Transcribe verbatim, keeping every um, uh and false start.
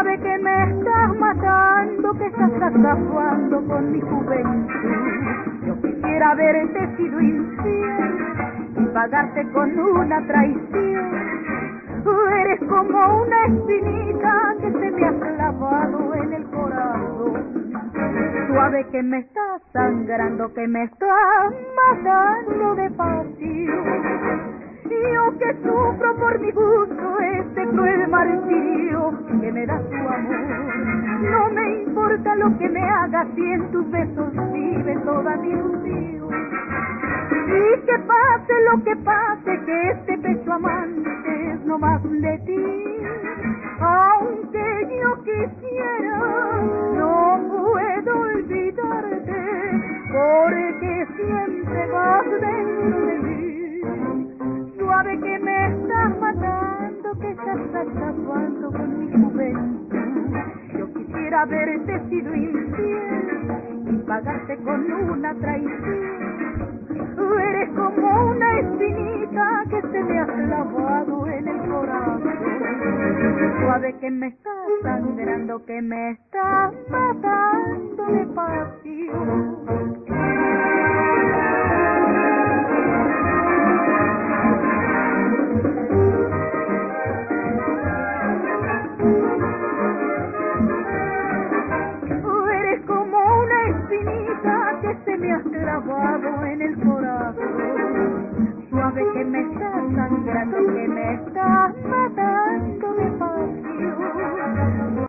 Suave que me estás matando, que estás acabando con mi juventud. Yo quisiera haberte sido infiel y pagarte con una traición. Tú eres como una espinita que se me ha clavado en el corazón. Suave que me estás sangrando, que me estás matando de pasión. Yo que sufro por mi gusto este cruel martirio que me da tu amor. No me importa lo que me hagas si en tus besos vive toda mi ilusión. Y que pase lo que pase, que este pecho amante es no más de ti. Aunque yo quisiera, no puedo olvidarte, porque siempre vas dentro de mí. Suave que me estás matando, que estás acabando con mi juventud. Yo quisiera haberte sido infiel y pagarte con una traición. Tú eres como una espinita que se me ha clavado en el corazón. Suave que me estás sangrando, que me estás matando de pasión. Que me has clavado en el corazón. Suave que me estás sangrando, que